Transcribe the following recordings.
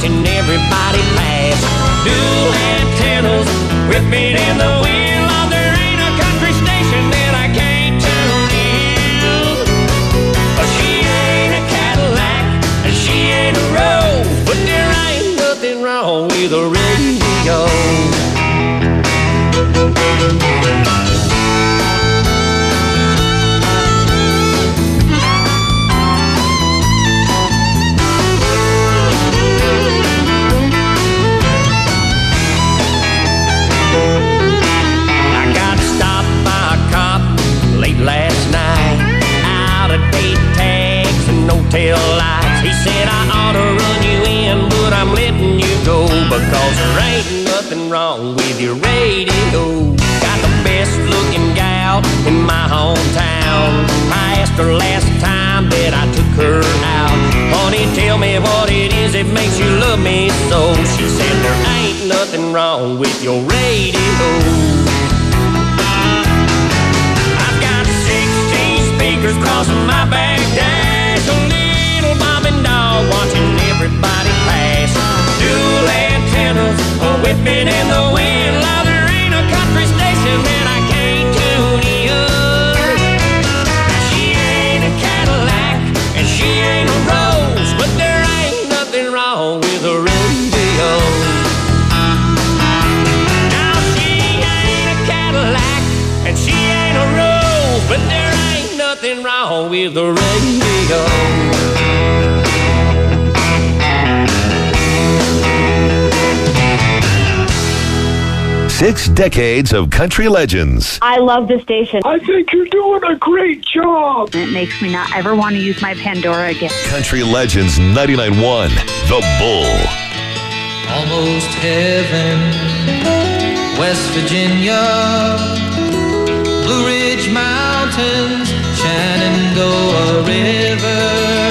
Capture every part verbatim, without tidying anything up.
watching everybody pass. Dual antennas whipping in the wind. Oh, there ain't a country station that I can't tune in. Oh, she ain't a Cadillac and she ain't a Rose, but there ain't nothing wrong with a radio. Last night, out of date tags and no tail lights. He said I ought to run you in, but I'm letting you go because there ain't nothing wrong with your radio. Got the best looking gal in my hometown. I asked her last time that I took her out, honey, tell me what it is that makes you love me so. She said there ain't nothing wrong with your radio. Crossing my back dash, a little mom and dog watching everybody pass. Dual antennas whipping in the wind. Now there ain't a country station that I can't tune in. She ain't a Cadillac and she ain't a Rose, but there ain't nothing wrong with a radio. Now she ain't a Cadillac and she ain't a Rose, but there ain't nothing wrong with the radio. Six decades of country legends. I love the station. I think you're doing a great job. It makes me not ever want to use my Pandora again. Country Legends ninety-nine point one, The Bull. Almost heaven, West Virginia, Blue Ridge Mountains, Shenandoah River.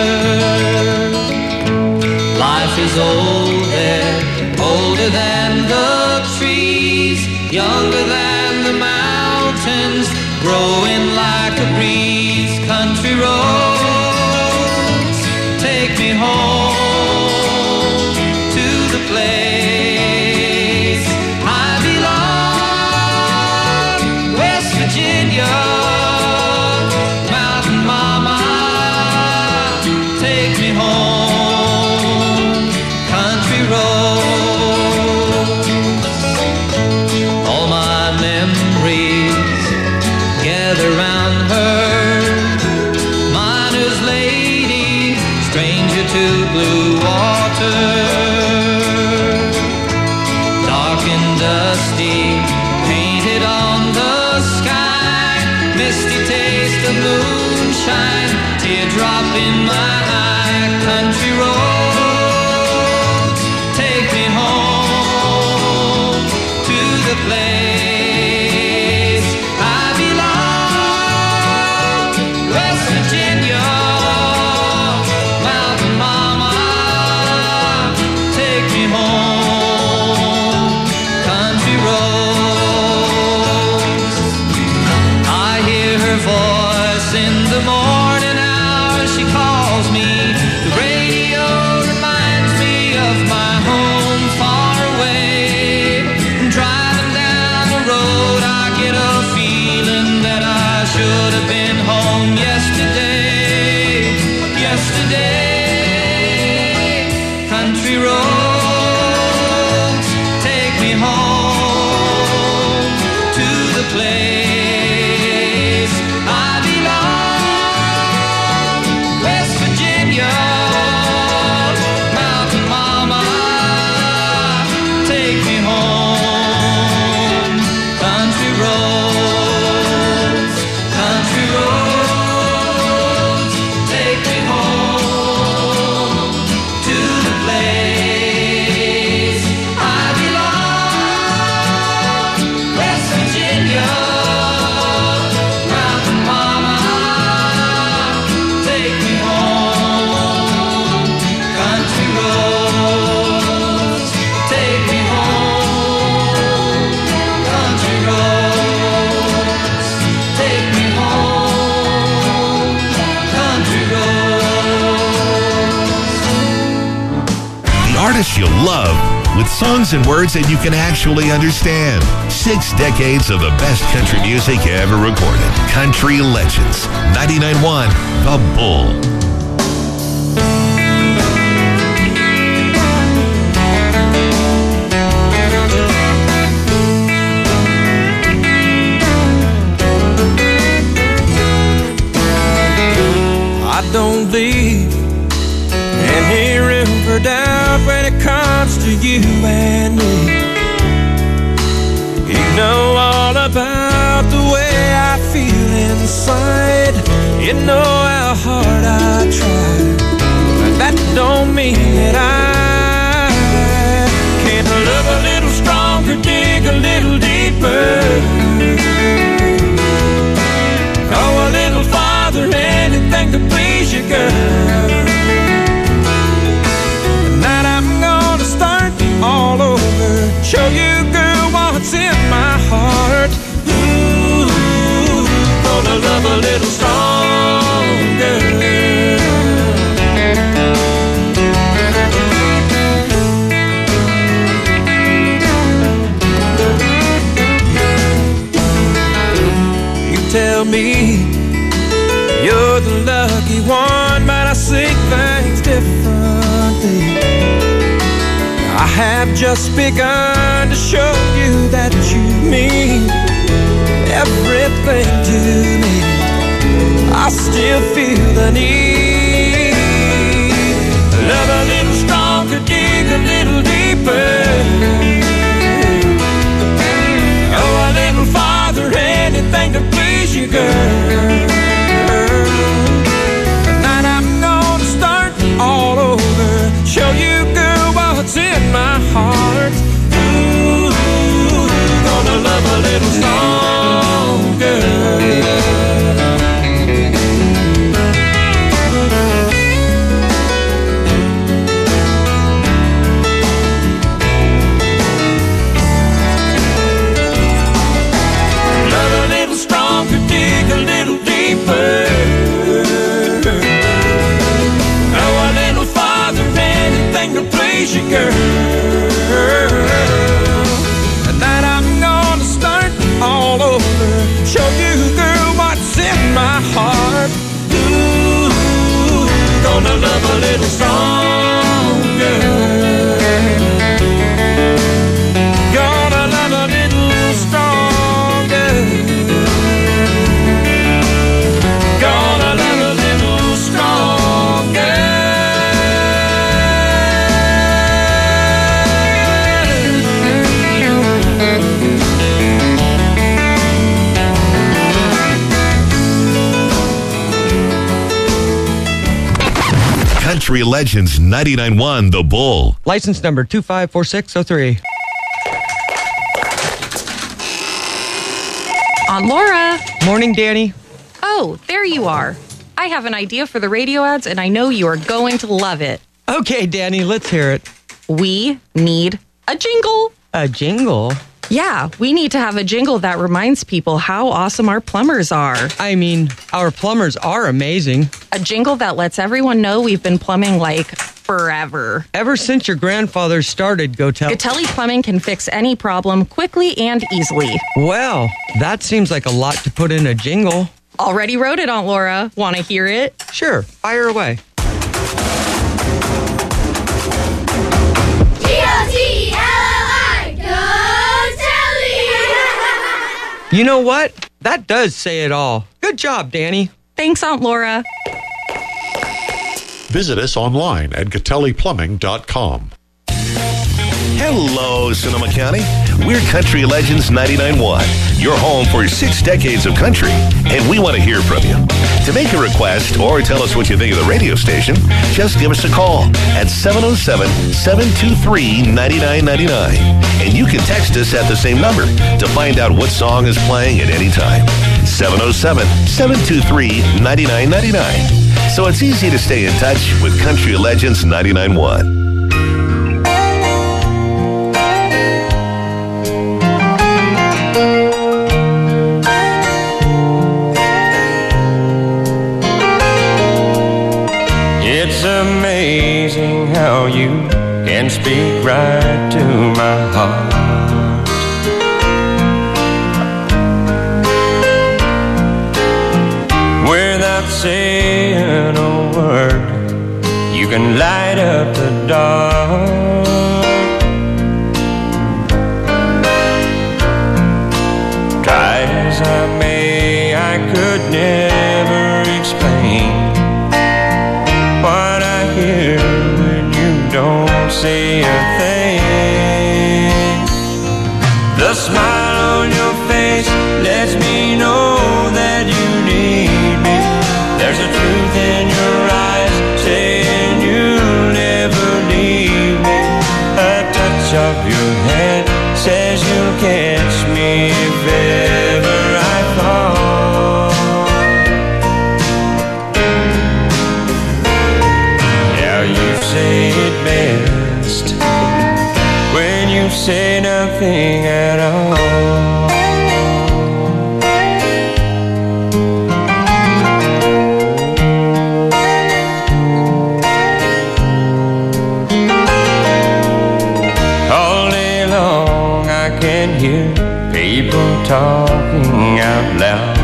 Life is old there, older than the trees, younger than the mountains, growing like a breeze. Country roads, take me home to the place I belong, West Virginia. Teardrop in my eye, country roads, take me home to the place I belong, West Virginia, Mountain Mama, take me home, country roads. I hear her voice in the morning, she calls me. The radio reminds me of my home far away. Driving down the road, I get a feeling that I should have been home yesterday. Yesterday, country roads, take me home to the place I belong, West Virginia, Mountain Mama, take me home, country roads, country roads, take me home to the place artists you'll love, with songs and words that you can actually understand. Six decades of the best country music ever recorded. Country Legends. ninety-nine point one The Bull. I don't leave any room for doubt when it comes to you and me. You know all about the way I feel inside. You know how hard I try, but that don't mean that I can't love a little stronger, dig a little deeper, go a little farther, anything to please you, girl. Tonight I'm gonna start all over, show you, girl, what's in my heart. Ooh, gonna love a little stronger. You tell me you're the lucky one, but I see things differently. I have just begun to show you that you mean everything to me. I still feel the need. Love a little stronger, dig a little deeper, go a little farther, anything to please you, girl. Tonight I'm gonna start all over, show you, girl, what's in my heart. Ooh, gonna love a little stronger. Love a little stronger, dig a little deeper, go a little farther, anything to please you, girl. Tonight I'm gonna start all over, show you, girl, what's in my heart. Ooh, gonna love a little stronger, gonna love a little stronger, gonna love a little stronger. Country Legends ninety-nine point one The Bull. License number two five four six zero three. Aunt Laura. Morning, Danny. Oh, there you are. I have an idea for the radio ads, and I know you are going to love it. Okay, Danny, let's hear it. We need a jingle. A jingle? Yeah, we need to have a jingle that reminds people how awesome our plumbers are. I mean, our plumbers are amazing. A jingle that lets everyone know we've been plumbing like forever. Ever since your grandfather started Gotelli. Gotelli Plumbing can fix any problem quickly and easily. Well, that seems like a lot to put in a jingle. Already wrote it, Aunt Laura. Want to hear it? Sure, fire away. You know what? That does say it all. Good job, Danny. Thanks, Aunt Laura. Visit us online at Gotelli Plumbing dot com. Hello, Sonoma County. We're Country Legends ninety-nine point one, your home for six decades of country, and we want to hear from you. To make a request or tell us what you think of the radio station, just give us a call at seven oh seven, seven two three, nine nine nine nine. And you can text us at the same number to find out what song is playing at any time. seven oh seven, seven two three, nine nine nine nine. So it's easy to stay in touch with Country Legends ninety-nine point one. It's amazing how you can speak right to my heart. Without saying a word, you can light up the dark. Try as I may, I could never explain what I hear when you don't say a thing. The smile on your face lets me know that you need me. There's a truth in your eyes saying you'll never leave me. A touch of your hand says you'll catch me if ever I fall. Now you say it best when you say nothing at all. Hear people talking out loud.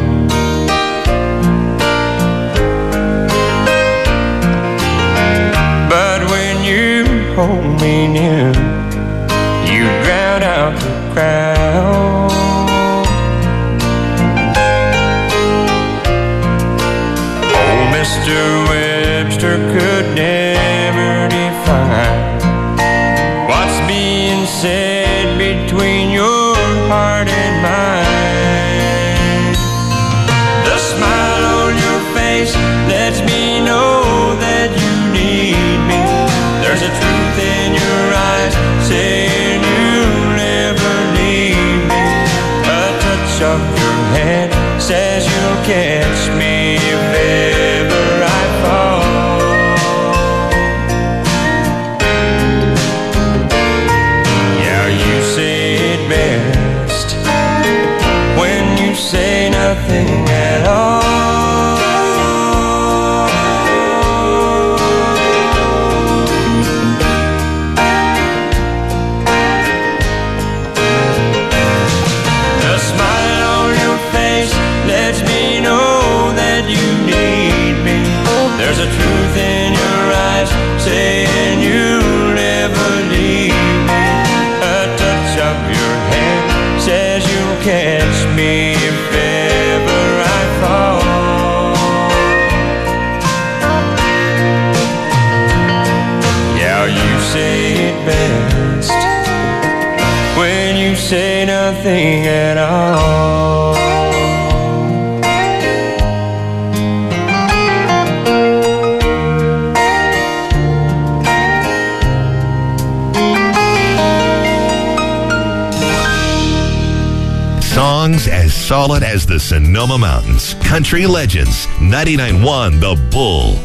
But when you hold me near, you drown out the crowd. Oh, Mister Webster could never define what's being said between your heart and mine. The smile on your face lets me know that you need me. There's a truth in your eyes saying you'll never leave me. A touch of your hand says you'll catch me if ever I fall. Best when you say nothing at all. The smile on your face lets me know that you need me. There's a truth in your eyes saying you'll never leave me. A touch of your hand says you'll catch me if ever I fall. Yeah, you say it best when you say nothing at all. Songs as solid as the Sonoma Mountains. Country Legends, ninety-nine point one The Bull.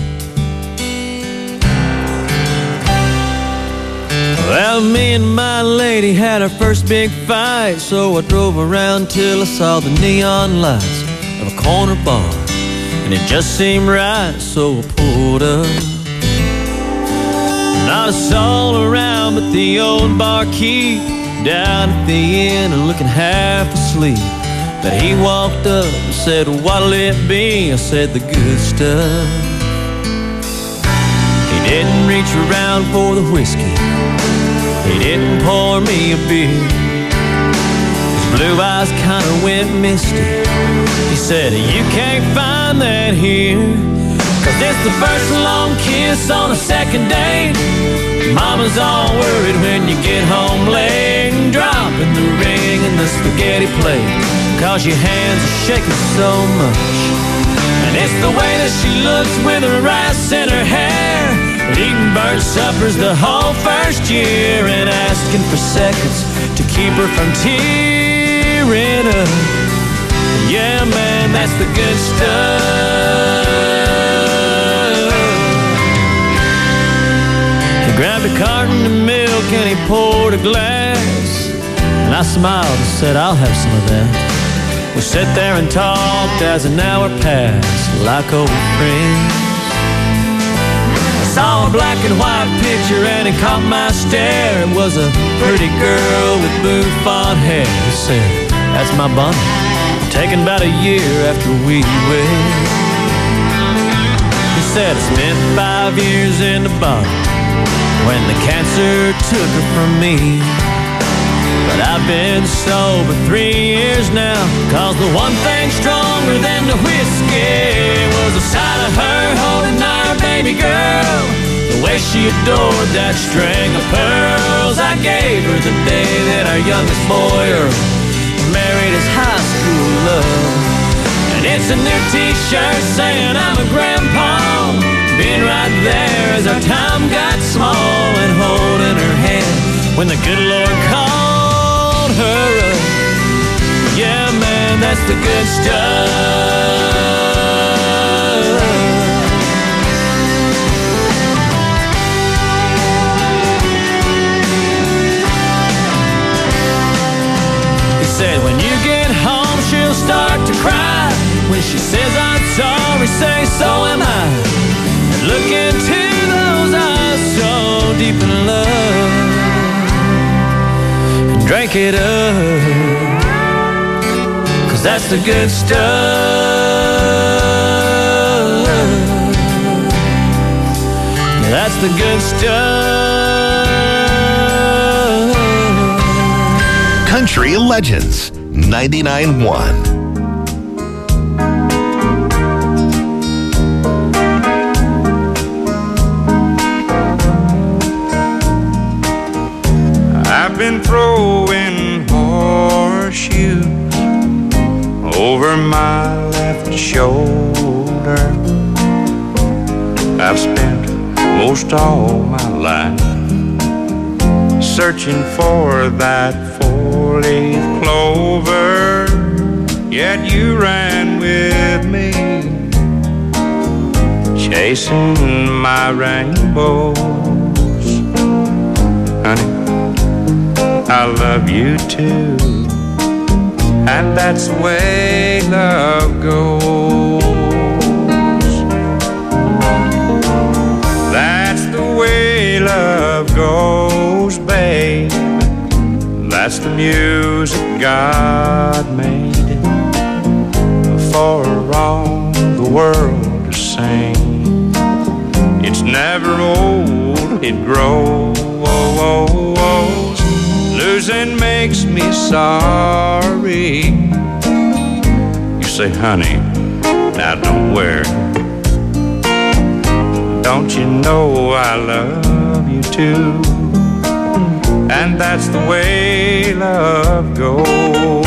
Well, me and my lady had our first big fight, so I drove around till I saw the neon lights of a corner bar, and it just seemed right, so I pulled up. Not a soul around but the old barkeep down at the inn and looking half asleep. But he walked up and said, "What'll it be?" I said, "The good stuff." He didn't reach around for the whiskey, he didn't pour me a beer. His blue eyes kinda went misty. He said, "You can't find that here, 'cause it's the first long kiss on a second date. Mama's all worried when you get home late, and dropping the ring in the spaghetti plate, 'cause your hands are shaking so much. And it's the way that she looks with her rice in her hair, eating bird suppers the whole first year, and asking for seconds to keep her from tearing up. Yeah, man, that's the good stuff." He grabbed a carton of milk and he poured a glass, and I smiled and said, "I'll have some of that." We sat there and talked as an hour passed, like old friends. I Saw a black and white picture and it caught my stare. It was a pretty girl with bouffant hair. He said, that's my Bonnie, taken about a year after we wed. He said, I spent five years in the bottom when the cancer took her from me. But I've been sober three years now, cause the one thing stronger than the whiskey was the sight of her holding our baby girl, the way she adored that string of pearls I gave her the day that our youngest boy Earl married his high school love. And it's a new t-shirt saying I'm a grandpa, being right there as our time got small, and holding her hand when the good Lord called her up. Yeah, man, that's the good stuff. He said, when you get home, she'll start to cry. When she says I'm sorry, say so am I. And look into those eyes so deep in love, and drink it up, cause that's the good stuff. Yeah, that's the good stuff. Country Legends ninety-nine point one. I've been throwing horseshoes over my left shoulder. I've spent most all my life searching for that four-leaf clover, yet you ran with me, chasing my rainbows. Honey, I love you too, and that's the way love goes. That's the way love goes, babe. That's the music God made for all the world to sing. It's never old, it grows. Losing makes me sorry. You say, honey, now don't worry. Don't you know I love you too? And that's the way love goes.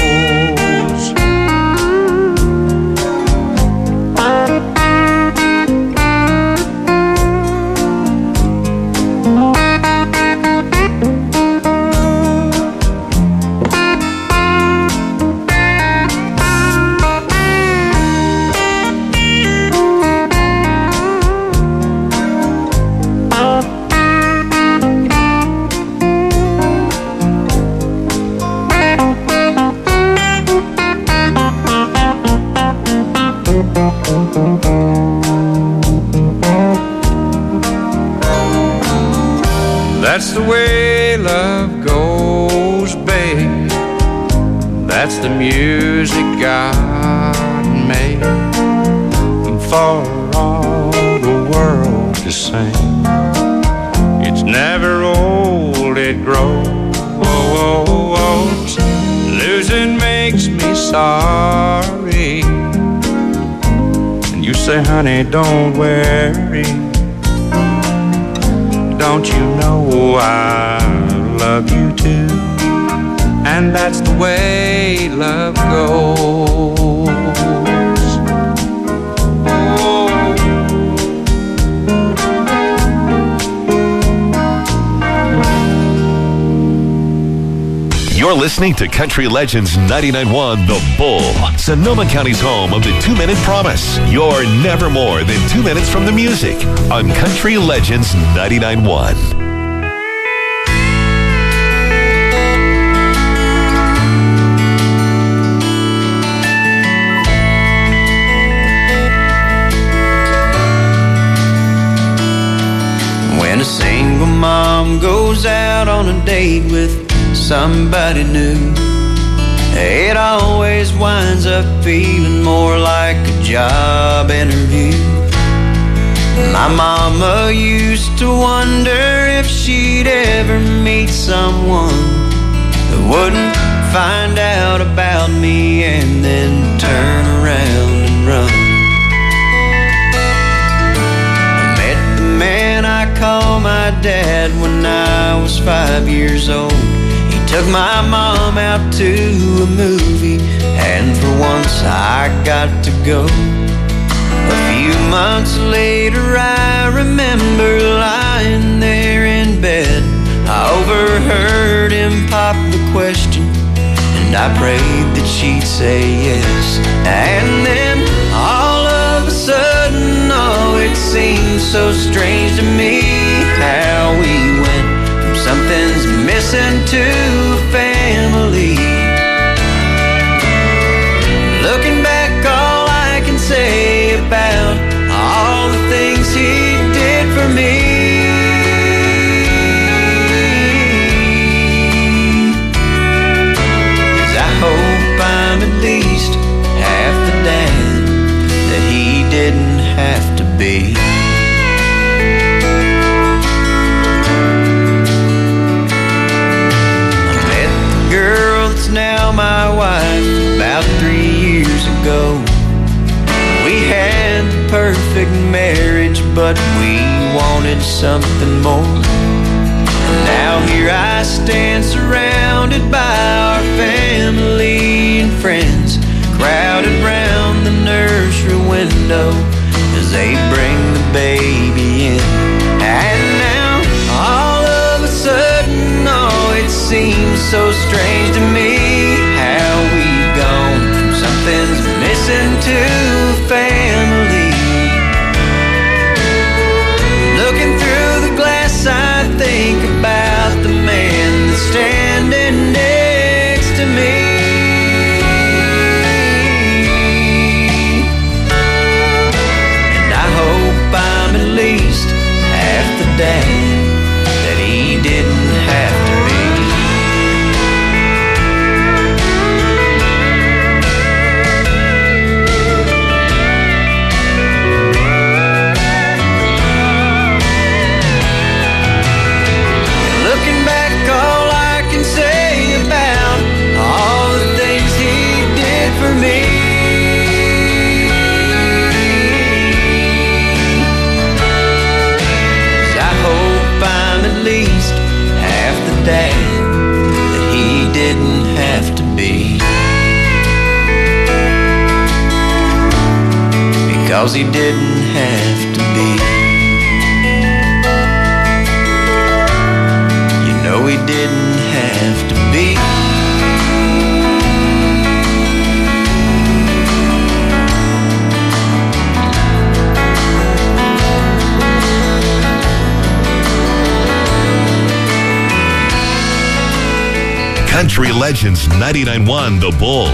That's the way love goes, babe. That's the music God made for all the world to sing. It's never old, it grows. Losing makes me sorry. And you say, honey, don't worry. Don't you know I love you too? And that's the way love goes. Oh. You're listening to Country Legends ninety-nine point one The Bull, Sonoma County's home of the two-minute promise. You're never more than two minutes from the music on Country Legends ninety-nine point one. a single mom goes out on a date with somebody new, it always winds up feeling more like a job interview. My mama used to wonder if she'd ever meet someone that wouldn't find out about me and then turn around and run. I met the man I call my dad when I was five years old. He took my mom out to a movie, and for once I got to go. A few months later I remember lying there in bed. I overheard him pop the question, and I prayed that she'd say yes. And then all of a sudden, oh, it seemed so strange to me how we went from something's missing to a family. Looking back, all I can say about all the things he did for me is I hope I'm at least half the dad that he didn't have to be. I met the girl that's now my wife about three years ago. We had the perfect marriage, but we wanted something more. Now here I stand surrounded by our family and friends, crowded round the nursery window as they bring the baby in. And now all of a sudden, oh, it seems so strange to me how we've gone from something's missing to a family. Looking through the glass, I think about the man that's standing next to me. And I hope I'm at least half the dad that he didn't have to be. Looking back, all I can say about all the things he did for me is I hope I'm at least half the dad that he didn't have to be, because he didn't have to be. No, he didn't have to be. Country Legends ninety-nine point one The Bull.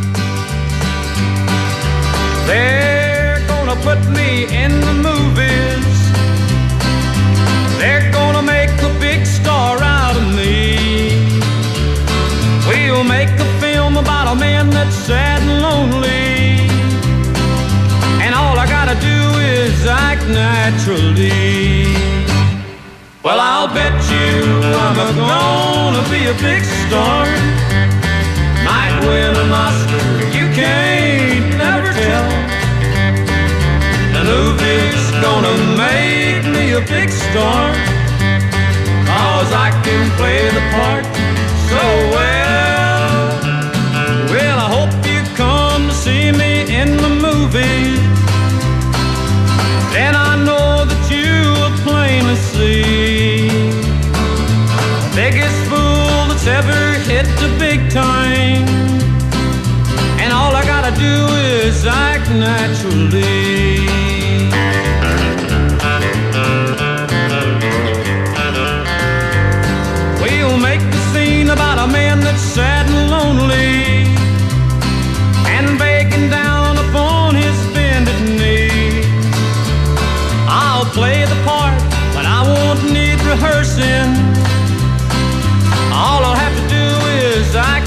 They're gonna put me in the movies. They're gonna make a big star out of me. We'll make a film about a man that's sad and lonely, and all I gotta do is act naturally. Well, I'll bet you I'm gonna be a big star. Might win an Oscar, you can't never tell. The movie's gonna make me a big star, 'cause I can play the part so well. Well, I hope you come to see me in the movie. Then I know that you will plainly see the biggest fool that's ever hit the big time, and all I gotta do is act naturally. We'll make the scene about a man that's sad and lonely, and begging down upon his bended knee. I'll play the part, but I won't need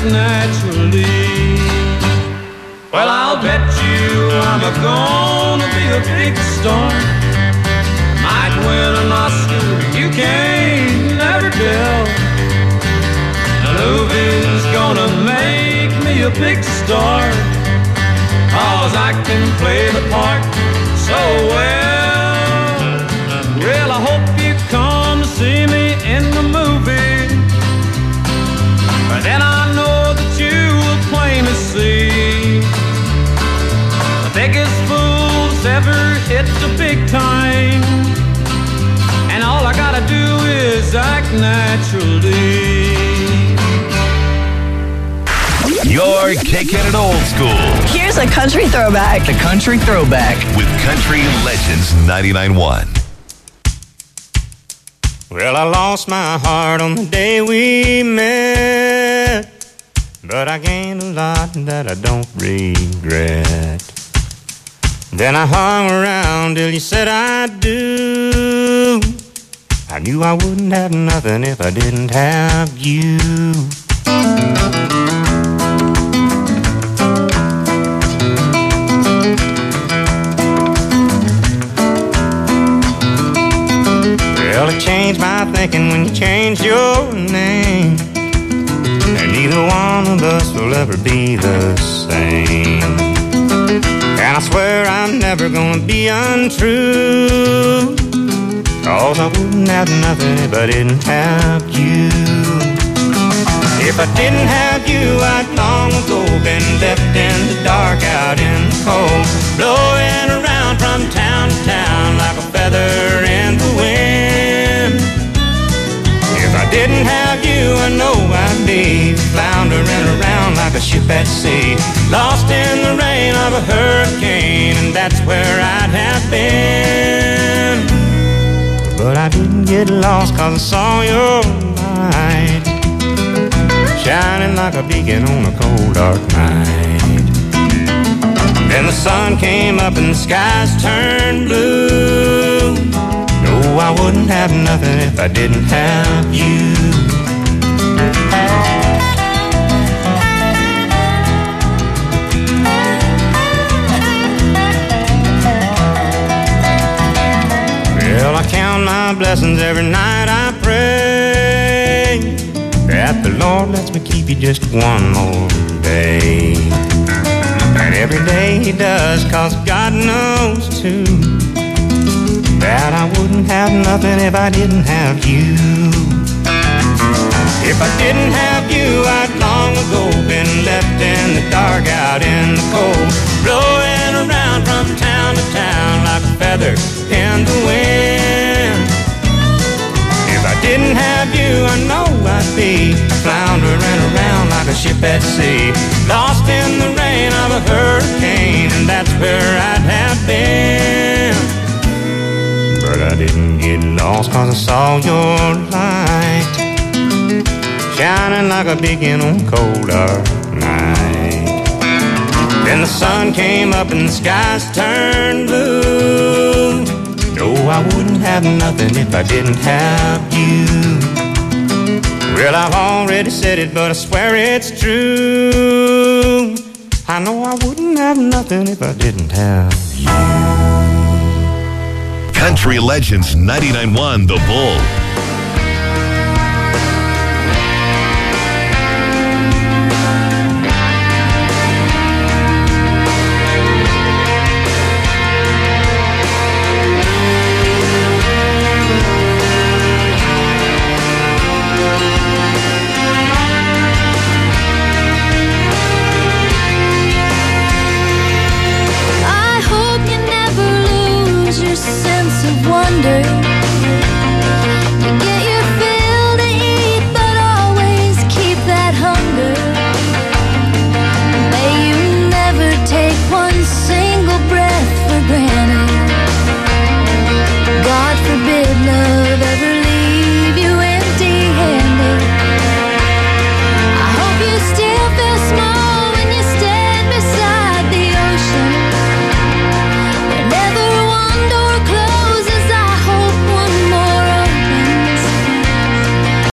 act naturally. Well, I'll bet you I'm a gonna be a big star. Might win an Oscar, you can't never tell. The movie's gonna make me a big star, 'cause I can play the part so well. Well, I hope you come to see me in the movie, but then I know that you will plainly see the biggest fools ever hit the big time, and all I gotta do is act naturally. You're kicking it old school. Here's a country throwback. The country throwback with Country Legends ninety-nine point one. Well, I lost my heart on the day we met, but I gained a lot that I don't regret. Then I hung around till you said I do. I knew I wouldn't have nothing if I didn't have you. Well, it changed my thinking when you changed your name, and neither one of us will ever be the same. And I swear I'm never gonna be untrue, 'cause I wouldn't have nothing if I didn't have you. If I didn't have you, I'd long ago been left in the dark, out in the cold, blowing around from town to town like a feather in the wind. If I didn't have you, I know I'd be floundering around like a ship at sea, lost in the rain of a hurricane, and that's where I'd have been. But I didn't get lost 'cause I saw your light shining like a beacon on a cold dark night. Then the sun came up and the skies turned blue. No, I wouldn't have nothing if I didn't have you. Well, I count my blessings every night I pray that the Lord lets me keep you just one more day. And every day He does, 'cause God knows too that I wouldn't have nothing if I didn't have you. If I didn't have you, I'd long ago been left in the dark, out in the cold, blowing around from town to town like a feather in the wind. If I didn't have you, I know I'd be floundering around like a ship at sea, lost in the rain of a hurricane, and that's where I'd have been. But I didn't get lost 'cause I saw your light shining like a beacon on a cold dark night. Then the sun came up and the skies turned blue. No, I wouldn't have nothing if I didn't have you. Well, I've already said it, but I swear it's true. I know I wouldn't have nothing if I didn't have you. Country Legends ninety-nine point one The Bull.